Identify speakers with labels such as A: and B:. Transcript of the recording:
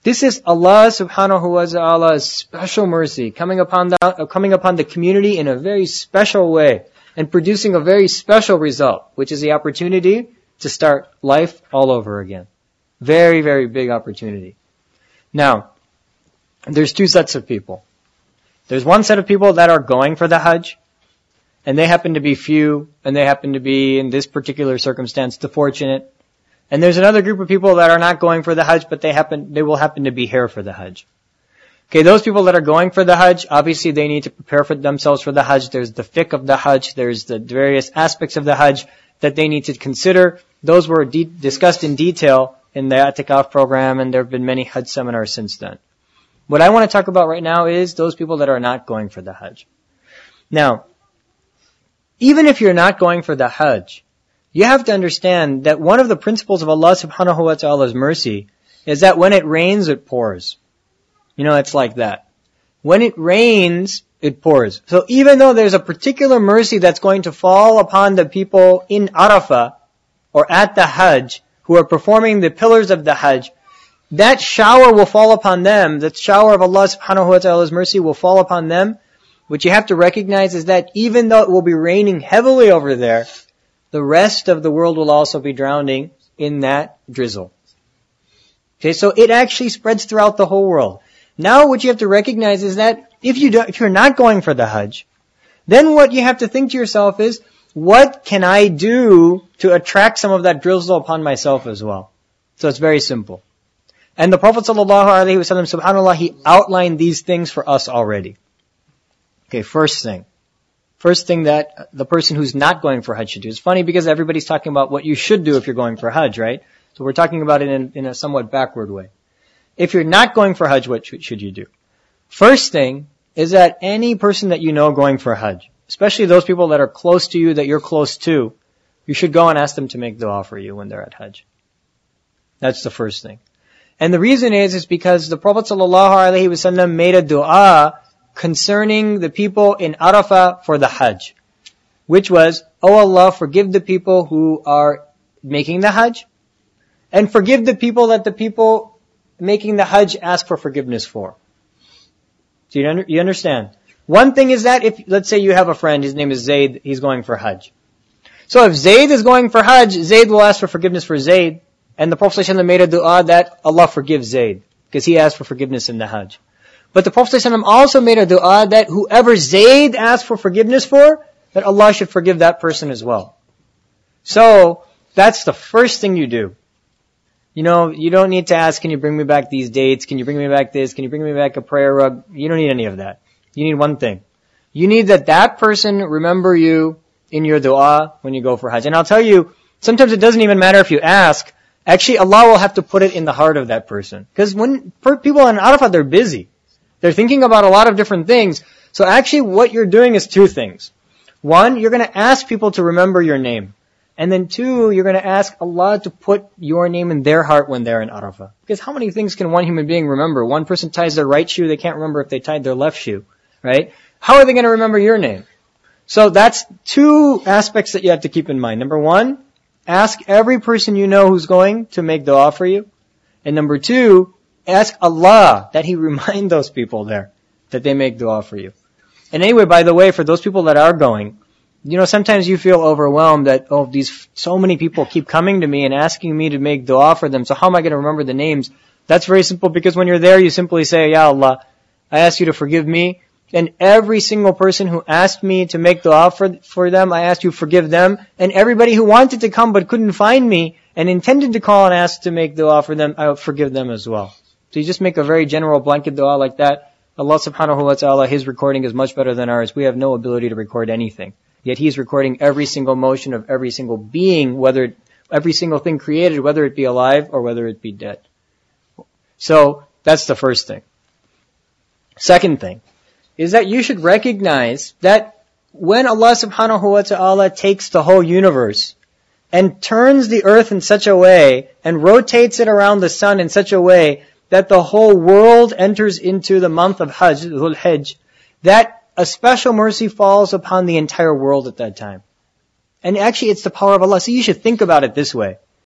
A: This is Allah subhanahu wa ta'ala's special mercy coming upon the community in a very special way and producing a very special result, which is the opportunity to start life all over again. Very, very big opportunity. Now, there's two sets of people. There's one set of people that are going for the Hajj, and they happen to be few, and they happen to be, in this particular circumstance, the fortunate. And there's another group of people that are not going for the Hajj, but they will happen to be here for the Hajj. Okay, those people that are going for the Hajj, obviously they need to prepare for themselves for the Hajj. There's the fiqh of the Hajj. There's the various aspects of the Hajj that they need to consider. Those were discussed in detail in the I'tikaf program, and there have been many Hajj seminars since then. What I want to talk about right now is those people that are not going for the Hajj. Now, even if you're not going for the Hajj, you have to understand that one of the principles of Allah subhanahu wa ta'ala's mercy is that when it rains, it pours. You know, it's like that. When it rains, it pours. So even though there's a particular mercy that's going to fall upon the people in Arafah or at the Hajj who are performing the pillars of the Hajj, that shower will fall upon them. That shower of Allah subhanahu wa ta'ala's mercy will fall upon them. What you have to recognize is that even though it will be raining heavily over there, the rest of the world will also be drowning in that drizzle. Okay, so it actually spreads throughout the whole world. Now what you have to recognize is that if you're not going for the Hajj, then what you have to think to yourself is, what can I do to attract some of that drizzle upon myself as well? So it's very simple. And the Prophet ﷺ, subhanAllah, he outlined these things for us already. Okay, first thing that the person who's not going for Hajj should do. It's funny because everybody's talking about what you should do if you're going for Hajj, right? So we're talking about it in a somewhat backward way. If you're not going for Hajj, what should you do? First thing is that any person that you know going for Hajj, especially those people that are close to you, that you're close to, you should go and ask them to make dua for you when they're at Hajj. That's the first thing. And the reason is because the Prophet ﷺ made a dua concerning the people in Arafah for the Hajj, which was, "Oh Allah, forgive the people who are making the Hajj, and forgive the people that the people making the Hajj ask for forgiveness for." So you understand? One thing is that if, let's say you have a friend, his name is Zayd, he's going for Hajj. So if Zayd is going for Hajj, Zayd will ask for forgiveness for Zayd, and the Prophet ﷺ made a dua that Allah forgive Zayd, because he asked for forgiveness in the Hajj. But the Prophet ﷺ also made a dua that whoever Zayd asked for forgiveness for, that Allah should forgive that person as well. So, that's the first thing you do. You know, you don't need to ask, can you bring me back these dates? Can you bring me back this? Can you bring me back a prayer rug? You don't need any of that. You need one thing. You need that person remember you in your dua when you go for Hajj. And I'll tell you, sometimes it doesn't even matter if you ask. Actually, Allah will have to put it in the heart of that person. Because when people in Arafah, they're busy. They're thinking about a lot of different things. So actually what you're doing is two things. One, you're going to ask people to remember your name. And then two, you're going to ask Allah to put your name in their heart when they're in Arafah. Because how many things can one human being remember? One person ties their right shoe, they can't remember if they tied their left shoe, right? How are they going to remember your name? So that's two aspects that you have to keep in mind. Number one, ask every person you know who's going to make dua for you. And number two, ask Allah that He remind those people there that they make dua for you. And anyway, by the way, for those people that are going, you know, sometimes you feel overwhelmed that, so many people keep coming to me and asking me to make dua for them. So how am I going to remember the names? That's very simple, because when you're there, you simply say, Ya Allah, I ask you to forgive me. And every single person who asked me to make dua for them, I asked you to forgive them. And everybody who wanted to come but couldn't find me and intended to call and ask to make dua for them, I will forgive them as well. So you just make a very general blanket dua like that. Allah subhanahu wa ta'ala, His recording is much better than ours. We have no ability to record anything. Yet He's recording every single motion of every single being, every single thing created, whether it be alive or whether it be dead. So, that's the first thing. Second thing is that you should recognize that when Allah subhanahu wa ta'ala takes the whole universe and turns the earth in such a way and rotates it around the sun in such a way that the whole world enters into the month of Hajj, Dhul Hijj, that a special mercy falls upon the entire world at that time. And actually it's the power of Allah. So you should think about it this way.